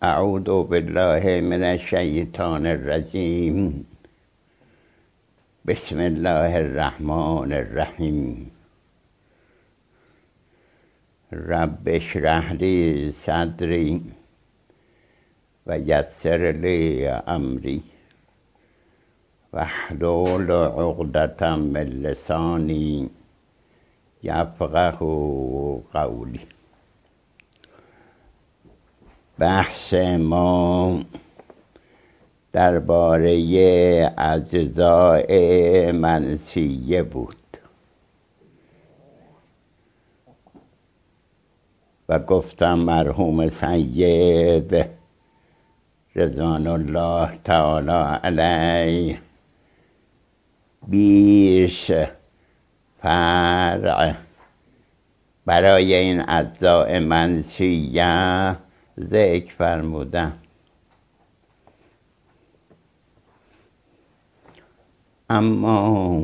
اعوذ بالله من الشیطان الرجیم. بسم الله الرحمن الرحیم. رب اشرح لی صدری و یسر لی امری واحلل عقدة من لسانی یفقه قولی. بحث ما درباره اجزای منسیه بود و گفتم مرحوم سید رضوان الله تعالی علیه 20 فرع برای این اجزای منسیه ذکر فرمودم. اما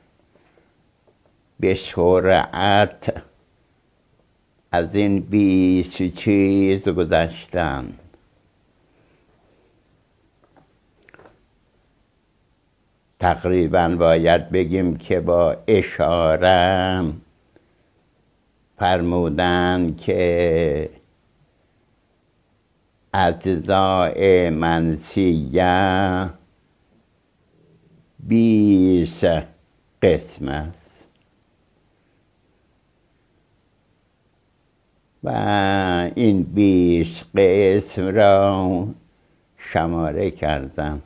به سرعت از این 20 چیز گذشتم. تقریبا باید بگیم که با اشاره فرمودن که اجزای منسیه 20 قسم است و این 20 قسم را شماره کردم.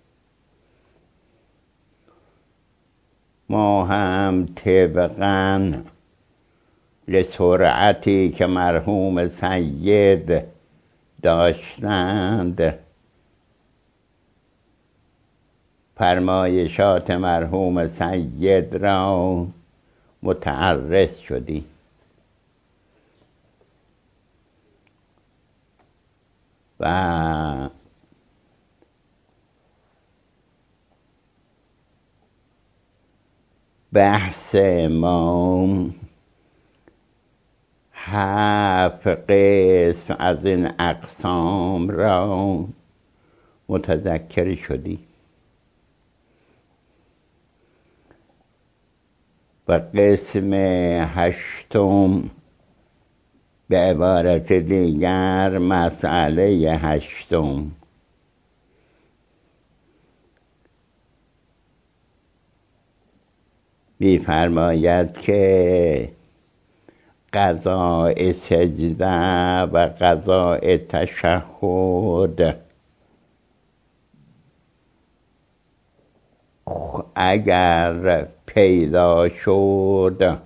ما هم طبقاً لسرعتی که مرحوم سید داشتند فرمایشات مرحوم سید را متعرض شدیم و بحث ما 7 قسم از این اقسام را متذکر شدیم و قسم 8 به عبارت دیگر مسئله 8 می‌فرماید که قضاء سجده و قضاء تشهد اگر پیدا شد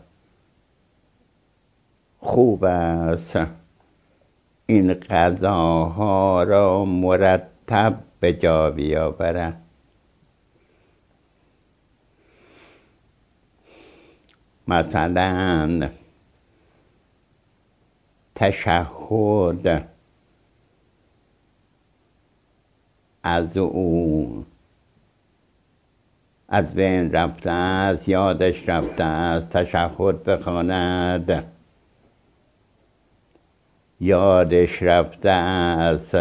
خوب است این قضاها را مرتب به جا بیاورد. مثلا تشهد از او از بین رفته است، یادش رفته است، تشهد بخواند. یادش رفته است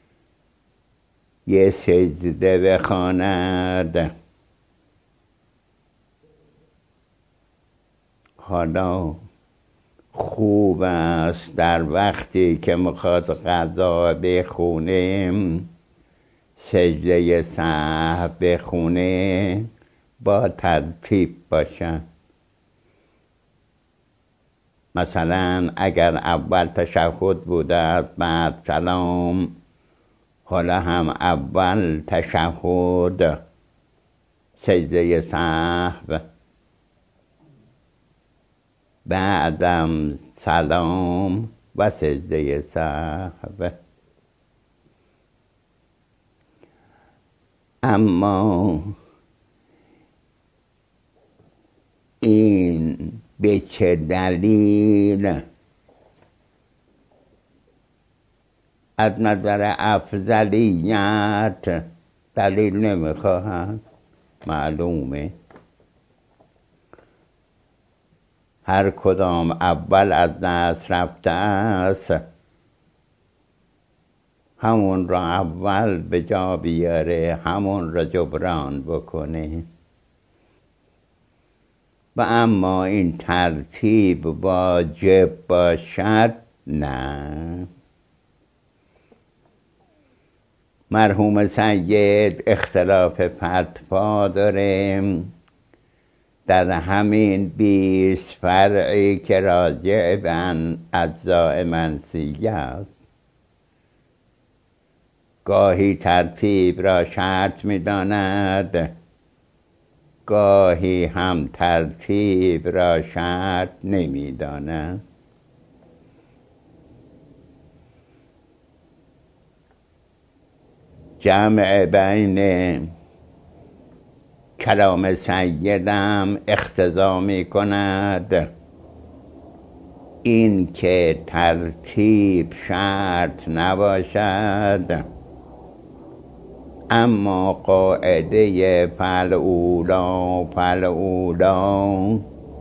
یه سجده بخواند. حالا خوب است در وقتی که میخواد قضا بخونه سجده سهو بخونه با ترتیب باشن. مثلا اگر اول تشهد بوده بعد سلام، حالا هم اول تشهد سجده سهو بعدم سلام و سجده سهو. اما این به چه دلیل از نظر افضلیت دلیل نمیخواهد؟ معلومه هر کدام اول از دست رفته است همون را اول به جا بیاره، همون را جبران بکنه. و اما این ترتیب واجب باشد، نه. مرحوم سید اختلاف فتوا داره در همین 20 فرعی که راجع به اجزاء منسیه است. گاهی ترتیب را شرط می‌داند، گاهی هم ترتیب را شرط نمی‌داند. جمع بین کلام سیدم اقتضا می کند این که ترتیب شرط نباشد، اما قاعده فالعولا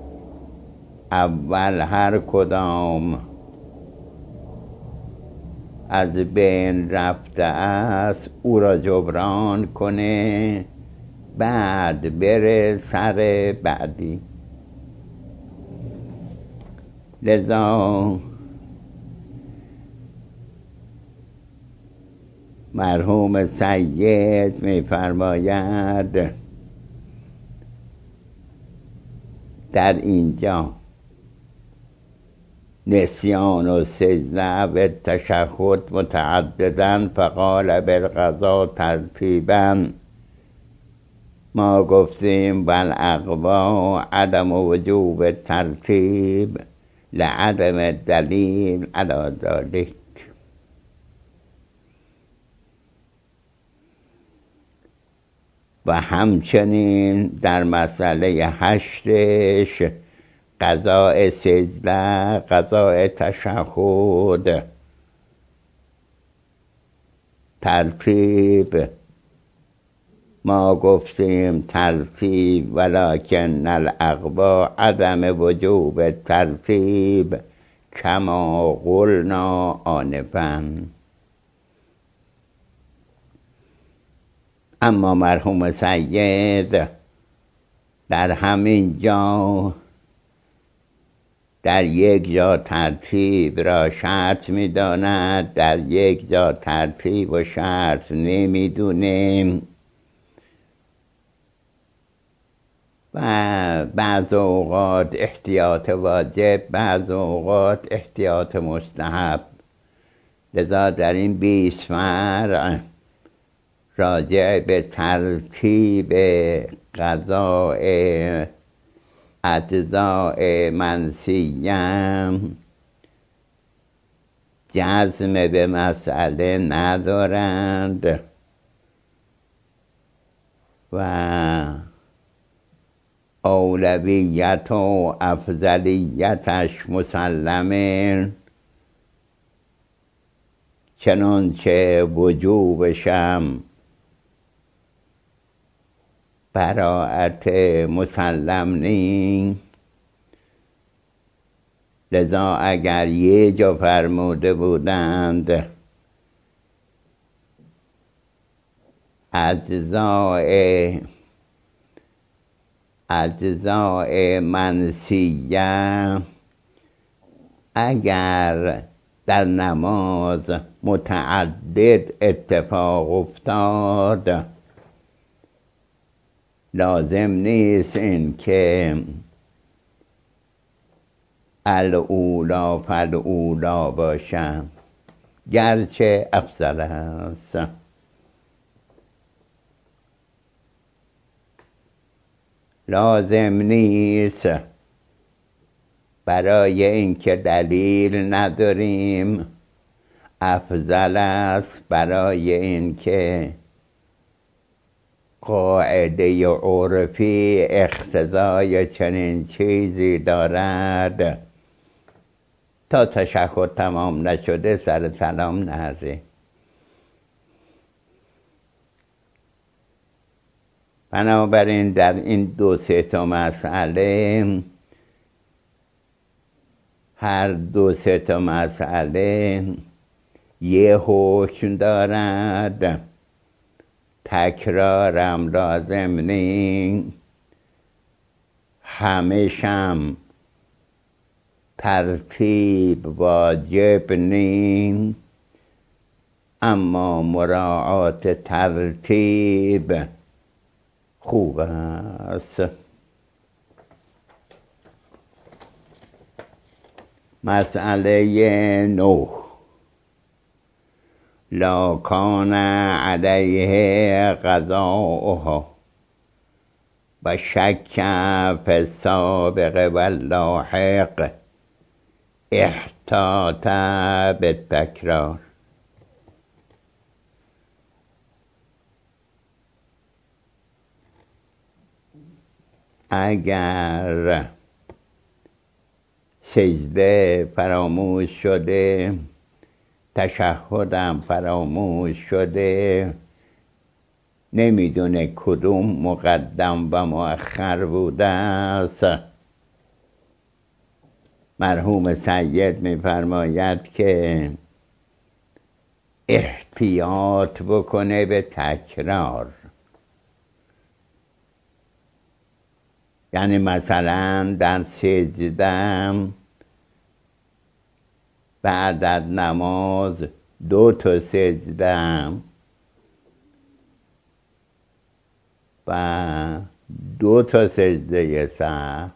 اول هر کدام از بین رفته است او را جبران کنه، بعد بره سر بعدی. لذا مرحوم سید می‌فرماید در اینجا نسیان و سجده و تشهد متعددن، فقال بالقضا ترتیبا. ما گفتیم والاقوا عدم وجوب ترتیب لعدم دلیل علی ذلک. و همچنین در مسئله 8 قضاء سجده، قضاء تشهد، ترتیب ما گفتیم ترتیب ولکن الاقوا عدم وجوب ترتیب کما قلنا آنفا. اما مرحوم سید در همین جا در یک جا ترتیب را شرط می‌داند، در یک جا ترتیب و شرط نمی‌دونه. و بعض اوقات احتیاط واجب، بعض اوقات احتیاط مستحب. لذا در این 20 فرع راجع به ترتیب قضاء اجزاء منسیه جزم به مسئله ندارند و اولویت و افضلیتش مسلمه، چنانچه وجوبشم براعت مسلم نی. لذا اگر یه جا فرموده بودند اجزاء منسیه اگر در نماز متعدد اتفاق افتاد، لازم نیست این که الاولا فالاولا باشم، گرچه افضل است. لازم نیست برای اینکه دلیل نداریم، افضل است برای اینکه قاعده عرفی اقتضای چنین چیزی دارد. تا تشهد تمام نشده سر سلام نره. بنابراین در این 2-3 تا مسئله، هر 2-3 تا مسئله یه حکم دارد تکرارم لازم نی، همیشم ترتیب واجب نی، اما مراعات ترتیب خوب است. مسئله 9 لا کان علیه قضاؤها و شک فی السابق و اللاحق احتاط بالتکرار. اگر سجده فراموش شده، تشهدم فراموش شده، نمیدونه کدوم مقدم و مؤخر بوده است، مرحوم سید میفرماید که احتیاط بکنه به تکرار. یعنی مثلا در سجدم بعد از نماز 2 تا سجدم و 2 تا سجده سهو،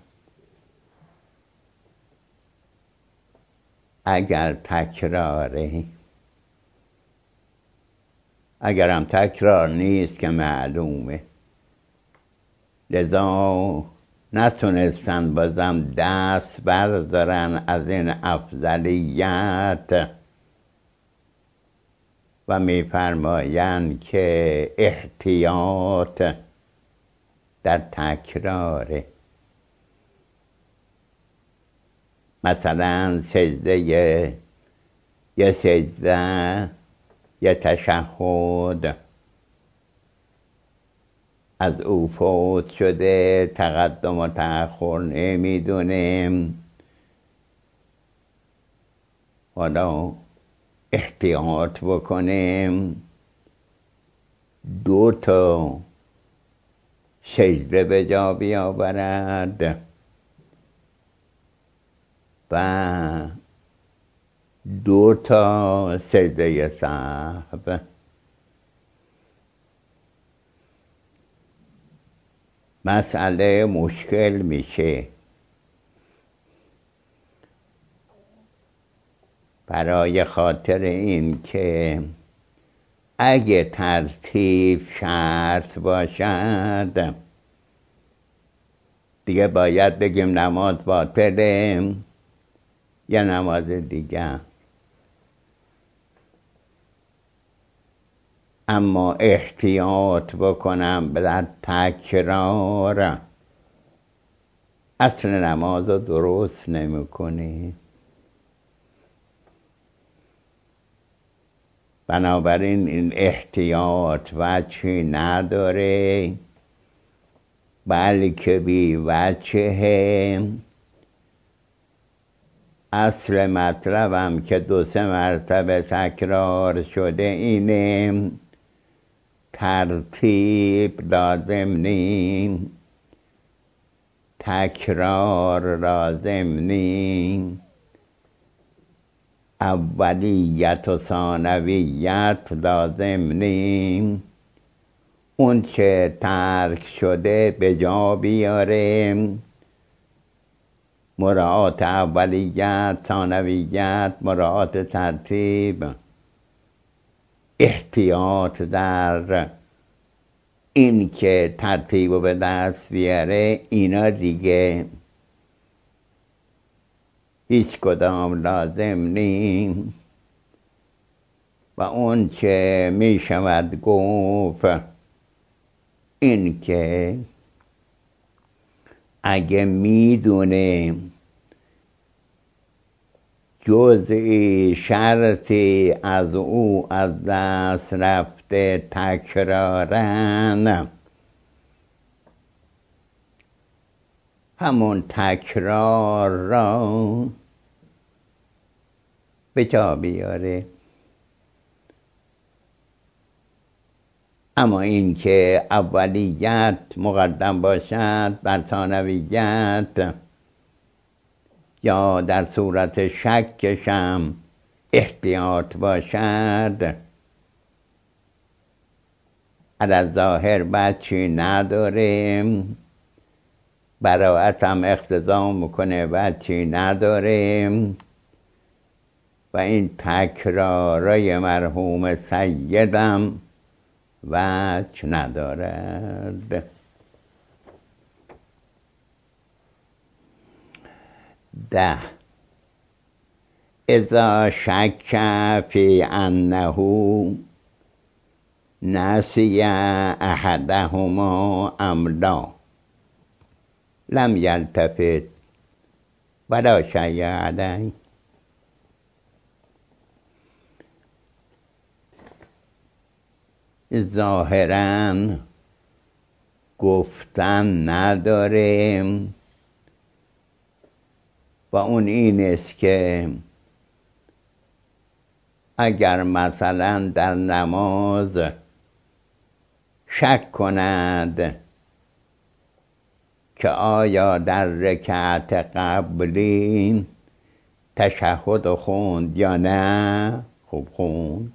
اگر تکراره، اگرم تکرار نیست که معلومه، لذا نتونستن بازم دست بردارن از این افضلیت و میفرمایند که احتیاط در تکراره. مثلا سجده یه سجده یه تشهد از او فوت شده، تقدم و تأخر نمیدونیم، حالا احتیاط بکنیم 2 تا سجده به جا بیاورد و 2 تا سجده سهو. مسئله مشکل میشه برای خاطر این که اگه ترتیب شرط باشد دیگه باید بگیم نماز باطله یا نماز دیگه، اما احتیاط بکنم در تکرار اصل نماز رو درست نمیکنی. بنابراین این احتیاط وجهی نداره، بلکه بی وجهه. اصل مطلبم که 2-3 مرتبه تکرار شده اینه ترتیب لازم نیم، تکرار لازم نیم، اولیت و ثانویت لازم نیم، اون چه ترک شده به جا بیاره، مراعات اولیت، ثانویت، مراعات ترتیب، احتیاط در این که ترتیب رو به دست بیاره، اینا دیگه هیچ کدام لازم نیم. و اون چه می شود گفت این که اگه میدونه جزئی شرطی از او از دست رفته تکرارن، همون تکرار را به جا بیاره. اما این که اولیت مقدم باشد بر ثانویت، یا در صورت شکشم احتیاط باشد، علی ظاهر بچی نداریم، براعتم اقتضا میکنه بچی نداریم و این تکرارای مرحوم سیدم وجه ندارد. ده، اذا شک فی انه نسی احدهما املا لم یلتفت ولا شیء علیه. ظاهراً گفتن نداریم و اون این است که اگر مثلا در نماز شک کند که آیا در رکعت قبلی تشهد خوند یا نه، خوب خوند،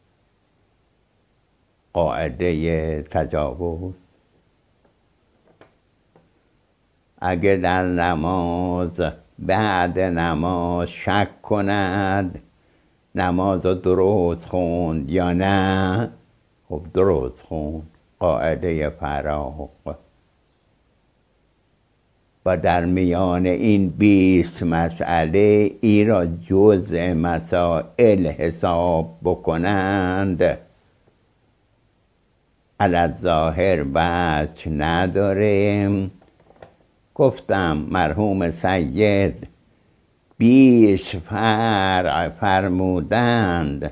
قاعده تجاوز. اگر در نماز بعد نماز شک کند نماز درست خوند یا نه، خب درست خوند، قاعده فراق. و در میان این 20 مسئله ای را جزء مسائل حساب بکنند علی ظاهر وجه نداره. گفتم مرحوم سید 20 فرع فرمودند،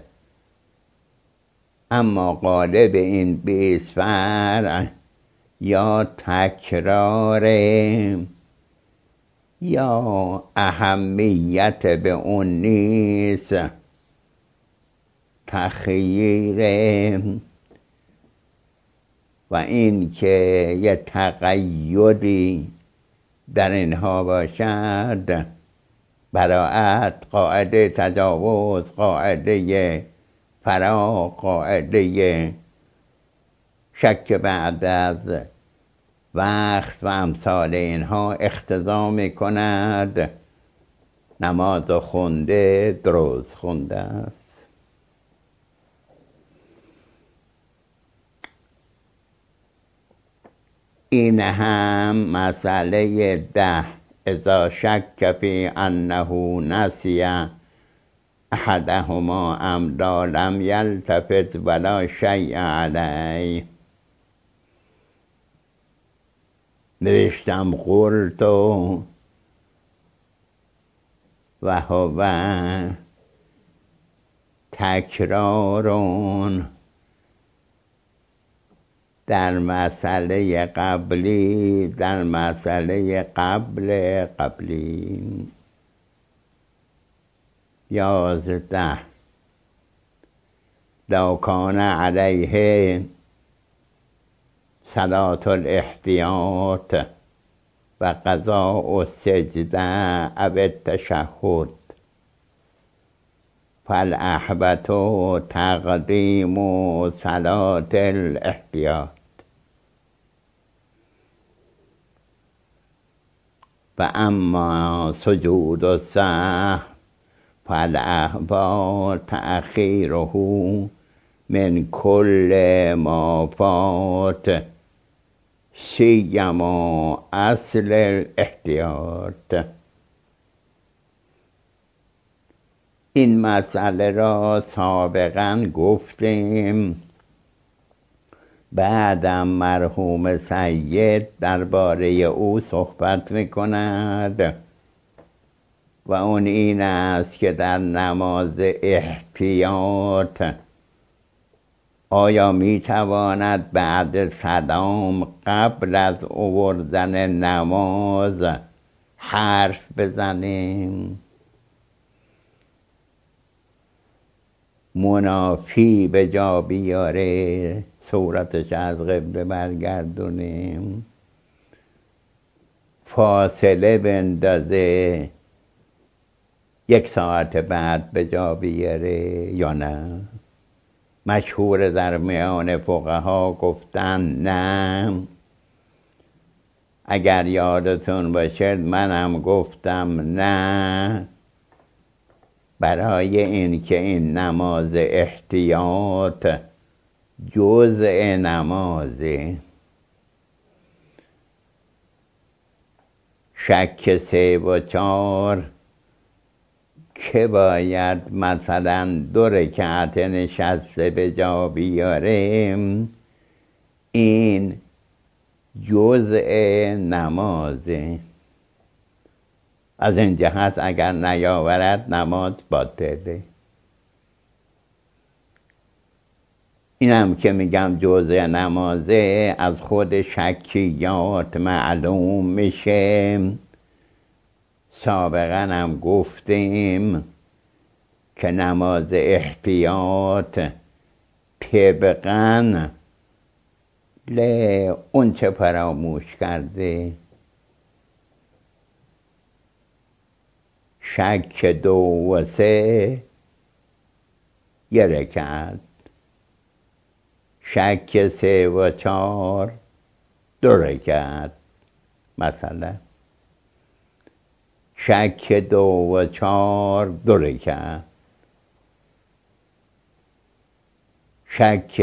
اما غالب این 20 فرع یا تکرار یا اهمیت به اون نیست، تخییر و این که یه تقیدی در اینها باشد، براعت، قاعده تجاوز، قاعده فراق، قاعده شک بعد از وقت و امثال اینها اقتضا می کند نماز خونده درست خونده است. این هم مسئله 10، اذا شک فی انه نسی احدهما املا لم یلتفت ولا شیء علیه. نوشتم قلت و هو تکرارون در مسئله قبلی، در مسئله قبلی. 11، لو کان علیه صلاة الاحتیاط و قضاء السجده او التشهد فالاحبط تقدیم صلاة الاحتیاط و اما سجود السهو فالاحبط تأخیره من کل ما فات سیما اصل الاحتیاط. این مسئله را سابقا گفتیم، بعدم مرحوم سید درباره او صحبت میکند و اون این است که در نماز احتیاط آیا میتواند بعد سلام قبل از آوردن نماز حرف بزنیم؟ منافی به جا بیاره، صورتش از قبله برگردونیم، فاصله بندازه 1 ساعت بعد به جا بیاره یا نه؟ مشهور در میان فقها گفتن نه. اگر یادتون باشد منم گفتم نه، برای این که این نماز احتیاط جزء نمازه. شک 3 و 4 که باید مثلا 2 رکعت نشسته به جا بیاره، این جزء نمازه. از این جهت اگر نیاورد نماز باطله. اینم که میگم جزء نمازه از خود شکیات معلوم میشه. سابقا هم گفتیم که نماز احتیاط طبقاً اون چه فراموش کرده، شک 2 و 3 1 رکعت، شک 3 و 4 2 رکعت، مثلا شک 2 و 4 2 رکعت، شک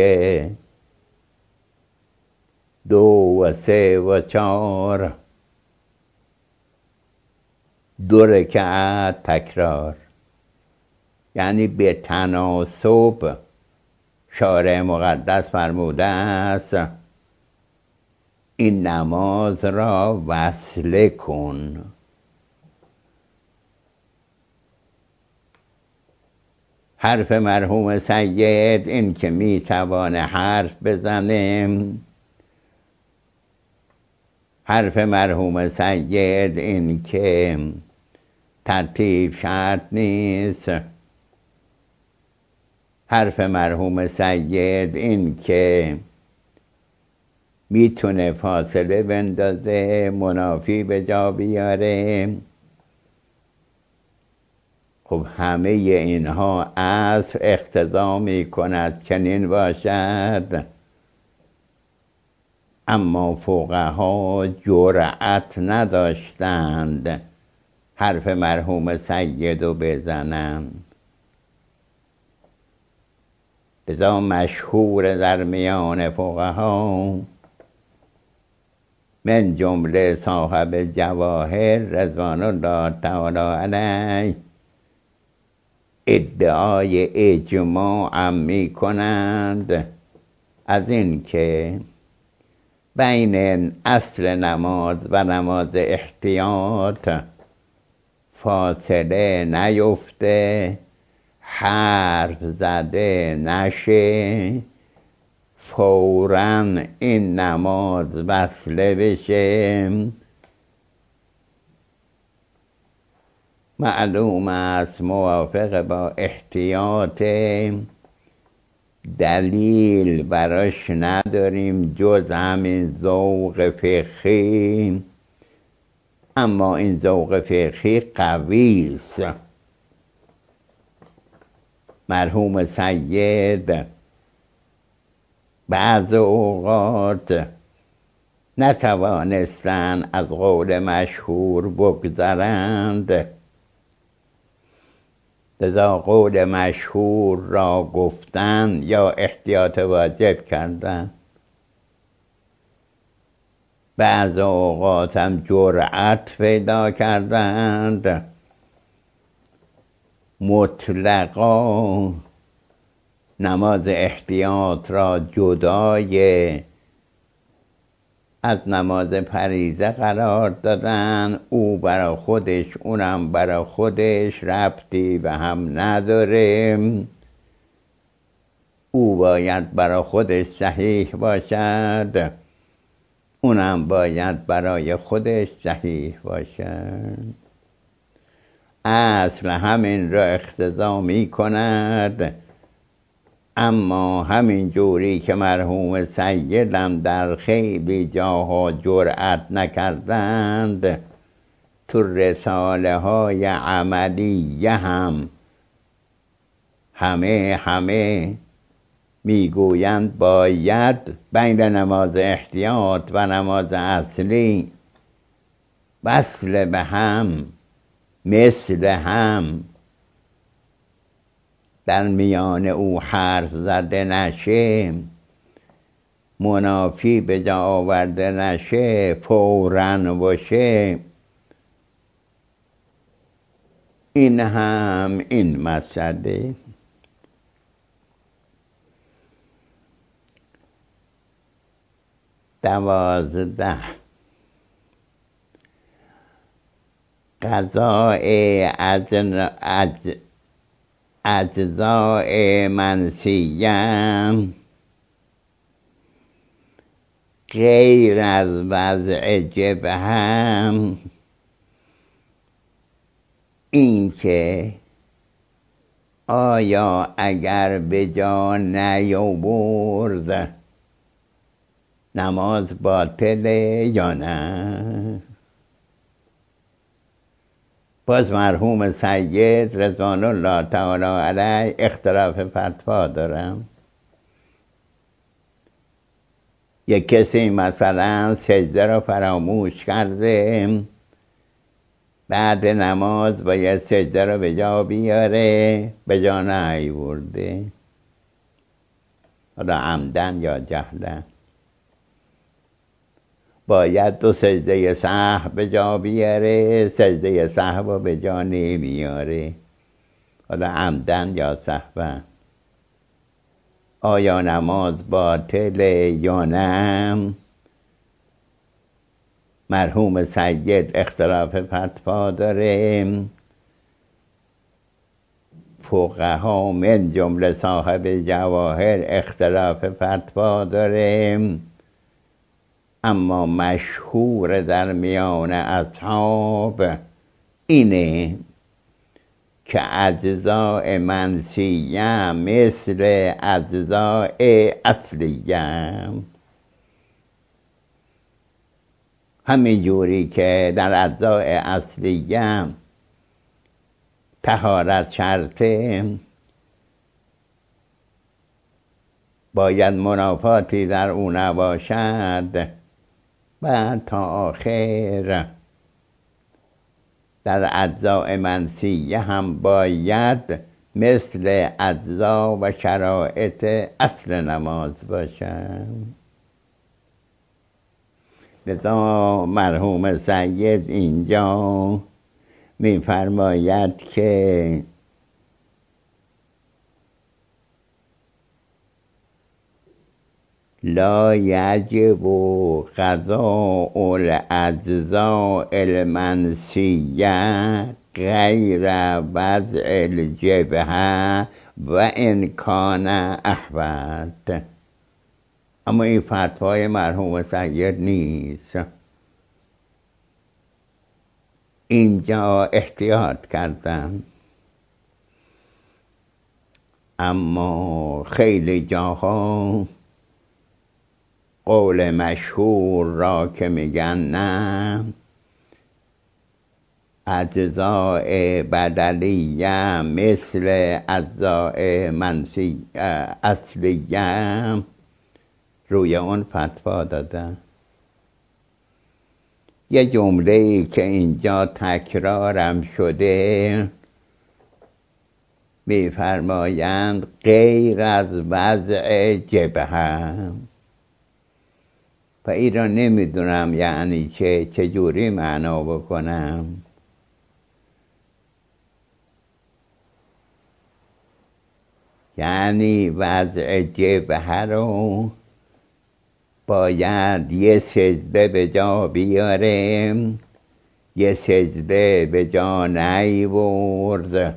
2 و 3 و 4 2 رکعت تکرار. یعنی به تناسب شارع مقدس فرموده است این نماز را وصله کن. حرف مرحوم سید این که میتوانه حرف بزنه، حرف مرحوم سید این که ترتیب شرط نیست، حرف مرحوم سید این که میتونه فاصله بندازه منافی به جا بیاره، خب همه اینها عصر اقتضا میکند چنین باشد. اما فقها جرأت نداشتند حرف مرحوم سید رو بزنند. لذا مشهور در میان فقها من جمله صاحب جواهر رضوان الله تعالی علیه ادعای اجماع می کنند از این که بین اصل نماز و نماز احتیاط فاصله نیفته، حرف زده نشه، فوراً این نماز وصله بشه. معلوم است موافق با احتیاط دلیل براش نداریم جز همین ذوق فقهی، اما این ذوق فقهی قوی است. مرحوم سید بعض اوقات نتوانستند از قول مشهور بگذرند، لذا قول مشهور را گفتن یا احتیاط واجب کردن. بعض اوقات هم جرأت پیدا کردند مطلقا نماز احتیاط را جدای از نماز فریضه قرار دادن. او برای خودش اونم برای خودش ربطی به هم نداره، او باید برای خودش صحیح باشد، اونم باید برای خودش صحیح باشد. اصل همین را اقتضا می کند اما همین جوری که مرحوم سیدم در خیلی جاها جرأت نکردند، تو رساله های عملیه هم همه میگویند باید بین نماز احتیاط و نماز اصلی وصل به هم، مثل هم، در میان او حرف زده نشه، منافی به جا آورده نشه، فوراً باشه. این هم این مسئله. دوازده، قضاء اجزاء منسیه غیر از وضع جبهه، این که آیا اگر به جا نیاورد نماز باطله یا نه. باز مرحوم سید رضوان الله تعالی علیه اختلاف فتوا دارم. یک کسی مثلا سجده را فراموش کرده، بعد نماز باید سجده را به جا بیاره، به جا نیاورده، حالا عمدن یا جهلن، باید دو سجده سهو به جا بیاره، سجده سهو به جا نمیاره، حالا عمدن یا سهون. آیا نماز باطله یا نه؟ مرحوم سید اختلاف فتوا داره. فقها من جمله صاحب جواهر اختلاف فتوا داره، اما مشهور در میان اصحاب اینه که اجزاء منسیه مثل اجزاء اصلیه. همین جوری که در اجزاء اصلیه طهارت شرطه، باید منافاتی در او نباشد، بعد تا آخر در اجزاء منسیه هم باید مثل اجزا و شرایط اصل نماز باشد. لذا مرحوم سید اینجا می‌فرماید که لا یجب قضاء الاجزاء المنسیه غیر وضع الجبهه و ان کان احوط. اما این فتوای مرحوم سید نیست. اینجا احتیاط کردم، اما خیلی جاها قول مشهور را که میگن نه، اجزاء بدلیه مثل اجزاء منسی اصلیه، روی اون فتوا دادن. یه جمله‌ای که اینجا تکرارم شده، می‌فرمایند غیر از وضع جبهه. و این را نمیدونم یعنی چجوری معنا بکنم. یعنی وضع جبهه رو باید یه سجده به جا بیاره، یه سجده به جا نیاورد،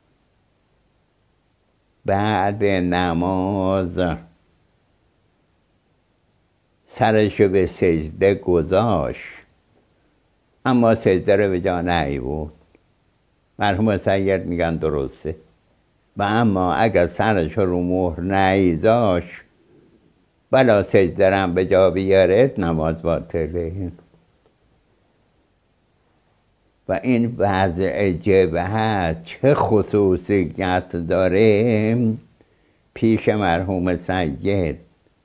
بعد نماز سرشو به سجده گذاشت اما سجده رو به جا نیاورد. مرحوم سید میگن درسته، و اما اگر سرش رو مهر نیذاش بلا سجدرم به جا بیاره نماز باطله. و این وضع جبهه چه خصوصیت داره پیش مرحوم سید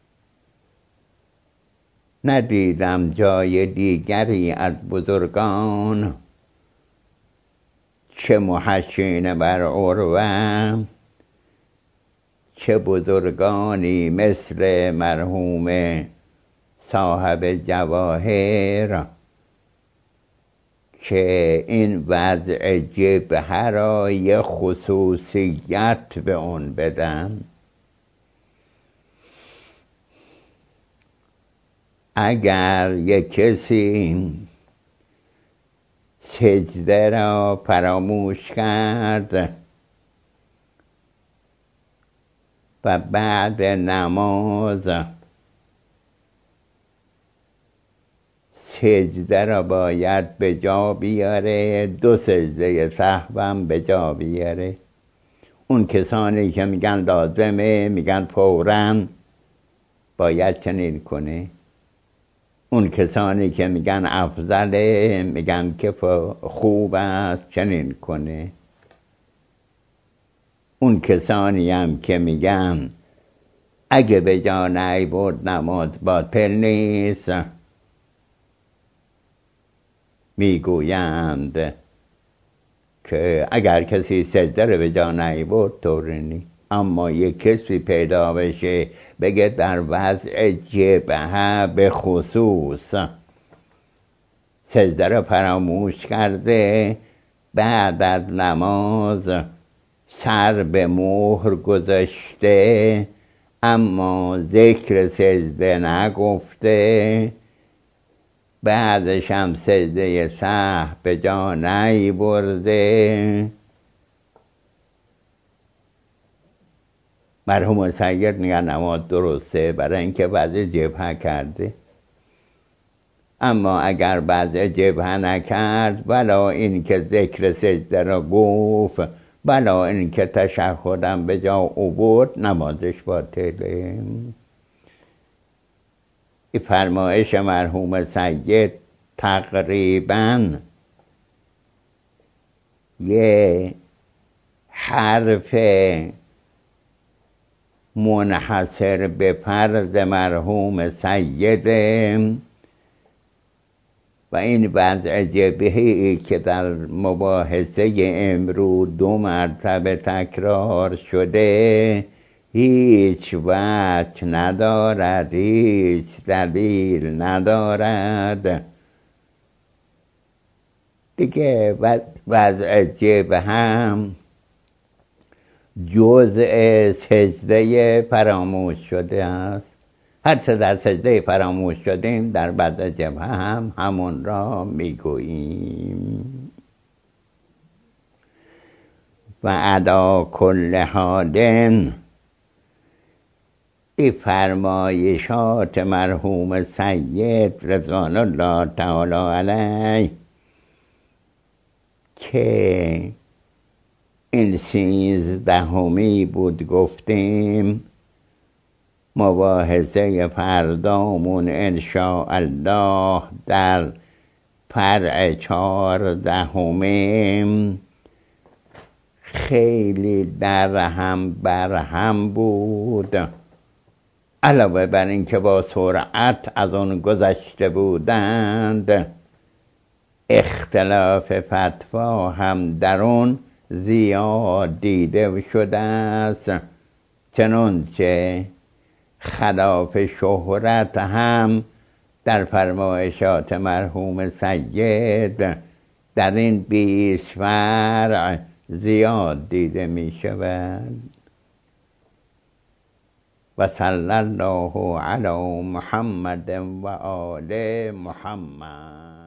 ندیدم جای دیگری از بزرگان چه محشین بر عروه چه بزرگانی مثل مرحوم صاحب جواهر که این وضع جبهه را یه خصوصیت به اون بدن. اگر یک کسی سجده را فراموش کرد و بعد نماز سجده را باید به جا بیاره، 2 سجده سهوم به جا بیاره. اون کسانی که میگن لازمه میگن فوراً باید چنین کنه. اون کسانی که میگن افضله میگن که خوب است چنین کنه. اون کسانی هم که میگن اگه به جا نیبرد نماز باطل نیست میگویند که اگر کسی سجده رو به جا نیبرد طوری نیست. اما یک کسی پیدا بشه بگه در وضع جبهه به خصوص سجده رو فراموش کرده، بعد از نماز سر به مهر گذاشته اما ذکر سجده نگفته، بعدش هم سجده سهو به جا نیبرده، مرحوم سید میگن نماز درسته برای اینکه وضع جبهه کرده. اما اگر وضع جبهه نکرد ولا این که ذکر سجده را گفت ولا این که تشهدم به جا آورد نمازش باطله. این فرمایش مرحوم سید تقریباً یه حرف منحصر به فرد مرحوم سیده و این وضع جبهه‌ای که در مباحثه امروز 2 مرتبه تکرار شده هیچ وجه ندارد، هیچ دلیل ندارد دیگه. وضع جبهه هم جزء سجده فراموش شده است. هر چه در سجده فراموش شدیم در وضع جبهه هم همون را میگوییم. و ادا کل حالن این فرمایشات مرحوم سید رضوان الله تعالی علیه که این 13 بود گفتیم، مباحثه فردامون انشاءالله در فرع 14 خیلی در هم بر هم بود. علاوه بر این که با سرعت از اون گذشته بودند اختلاف فتوا هم در اون زیاد دیده شده است، چنانچه خلاف شهرت هم در فرمایشات مرحوم سید در این 20 فرع زیاد دیده می شود. و صلی الله علی محمد و آل محمد.